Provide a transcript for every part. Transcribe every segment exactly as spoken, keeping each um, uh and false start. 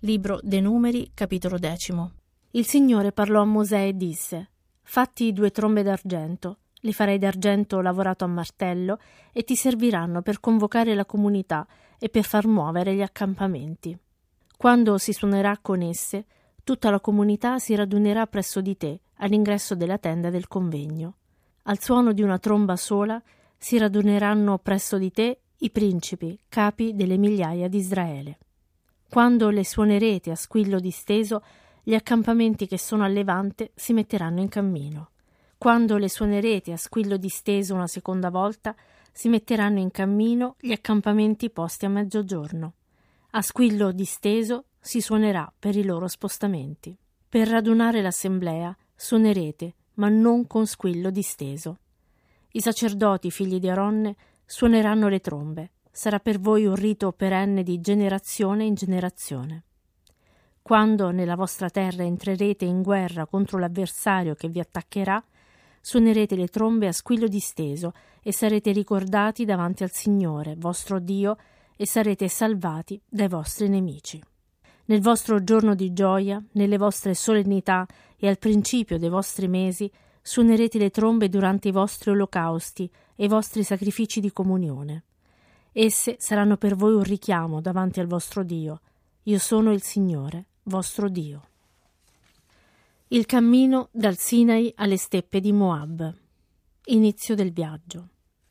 Libro dei Numeri, capitolo decimo. Il Signore parlò a Mosè e disse: Fatti due trombe d'argento, le farai d'argento lavorato a martello e ti serviranno per convocare la comunità e per far muovere gli accampamenti. Quando si suonerà con esse, tutta la comunità si radunerà presso di te, all'ingresso della tenda del convegno. Al suono di una tromba sola si raduneranno presso di te i principi, capi delle migliaia di Israele. Quando le suonerete a squillo disteso, gli accampamenti che sono a levante si metteranno in cammino. Quando le suonerete a squillo disteso una seconda volta, si metteranno in cammino gli accampamenti posti a mezzogiorno. A squillo disteso si suonerà per i loro spostamenti. Per radunare l'assemblea suonerete, ma non con squillo disteso. I sacerdoti, figli di Aronne, suoneranno le trombe. Sarà per voi un rito perenne di generazione in generazione. Quando nella vostra terra entrerete in guerra contro l'avversario che vi attaccherà, suonerete le trombe a squillo disteso e sarete ricordati davanti al Signore, vostro Dio, e sarete salvati dai vostri nemici. Nel vostro giorno di gioia, nelle vostre solennità e al principio dei vostri mesi, suonerete le trombe durante i vostri olocausti e i vostri sacrifici di comunione. Esse saranno per voi un richiamo davanti al vostro Dio. Io sono il Signore, vostro Dio. Il cammino dal Sinai alle steppe di Moab. Inizio del viaggio.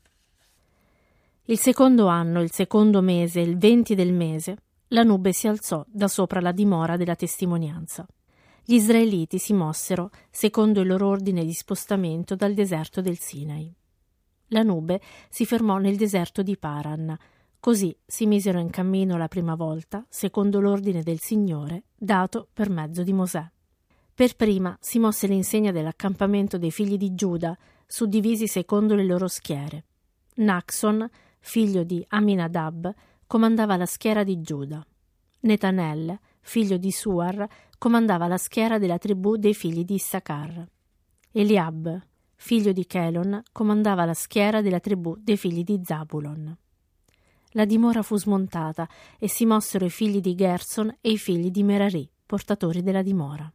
Il secondo anno, il secondo mese, il venti del mese, la nube si alzò da sopra la dimora della testimonianza. Gli israeliti si mossero secondo il loro ordine di spostamento dal deserto del Sinai. La nube si fermò nel deserto di Paran. Così si misero in cammino la prima volta, secondo l'ordine del Signore, dato per mezzo di Mosè. Per prima si mosse l'insegna dell'accampamento dei figli di Giuda, suddivisi secondo le loro schiere. Naxon, figlio di Aminadab, comandava la schiera di Giuda. Netanel, figlio di Suar, comandava la schiera della tribù dei figli di Issacar. Eliab, figlio di Chelon, comandava la schiera della tribù dei figli di Zabulon. La dimora fu smontata e si mossero i figli di Gerson e i figli di Merari, portatori della dimora.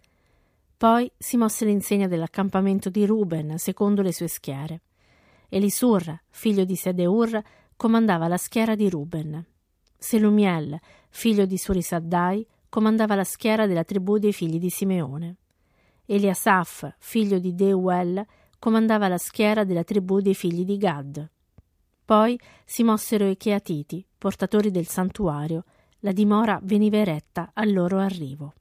Poi si mosse l'insegna dell'accampamento di Ruben, secondo le sue schiere. Elisur, figlio di Sedeur, comandava la schiera di Ruben. Selumiel, figlio di Surisaddai, comandava la schiera della tribù dei figli di Simeone. Eliasaf, figlio di Deuel, comandava la schiera della tribù dei figli di Gad. Poi si mossero i Cheatiti, portatori del santuario. La dimora veniva eretta al loro arrivo.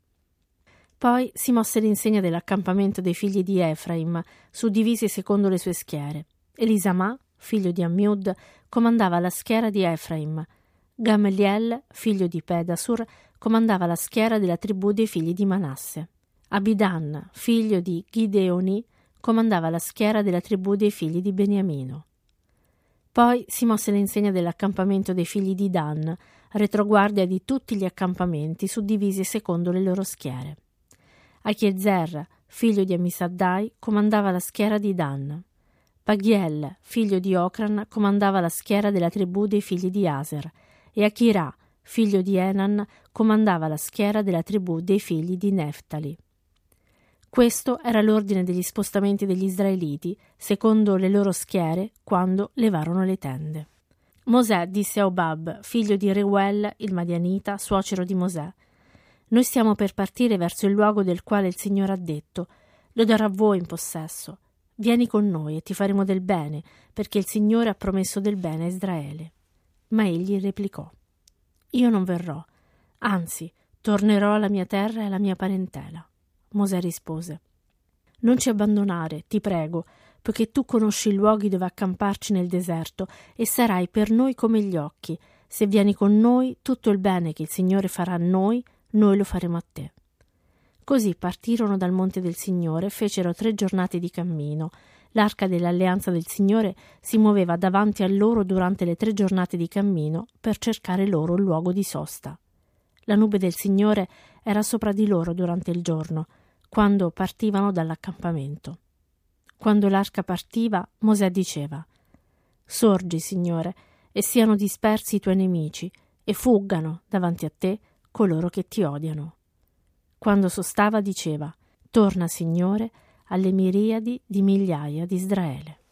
Poi si mosse l'insegna dell'accampamento dei figli di Efraim, suddivisi secondo le sue schiere. Elisamà, figlio di Ammiud, comandava la schiera di Efraim. Gamliel, figlio di Pedasur, comandava la schiera della tribù dei figli di Manasse. Abidan, figlio di Gideoni, comandava la schiera della tribù dei figli di Beniamino. Poi si mosse l'insegna dell'accampamento dei figli di Dan, retroguardia di tutti gli accampamenti suddivisi secondo le loro schiere. Achiezer, figlio di Amisaddai, comandava la schiera di Dan. Pagiel, figlio di Ocran, comandava la schiera della tribù dei figli di Aser, e Achirà, figlio di Enan, comandava la schiera della tribù dei figli di Neftali. Questo era l'ordine degli spostamenti degli israeliti, secondo le loro schiere, quando levarono le tende. Mosè disse a Obab, figlio di Reuel, il Madianita, suocero di Mosè: Noi stiamo per partire verso il luogo del quale il Signore ha detto: Lo darò a voi in possesso. Vieni con noi e ti faremo del bene, perché il Signore ha promesso del bene a Israele. Ma egli replicò: Io non verrò, anzi, tornerò alla mia terra e alla mia parentela. Mosè rispose: Non ci abbandonare, ti prego, poiché tu conosci i luoghi dove accamparci nel deserto e sarai per noi come gli occhi. Se vieni con noi, tutto il bene che il Signore farà a noi, noi lo faremo a te. Così partirono dal monte del Signore, fecero tre giornate di cammino. L'arca dell'alleanza del Signore si muoveva davanti a loro durante le tre giornate di cammino per cercare loro un luogo di sosta. La nube del Signore era sopra di loro durante il giorno, quando partivano dall'accampamento. Quando l'arca partiva, Mosè diceva: Sorgi, Signore, e siano dispersi i tuoi nemici, e fuggano davanti a te coloro che ti odiano. Quando sostava diceva: torna, Signore, alle miriadi di migliaia di Israele.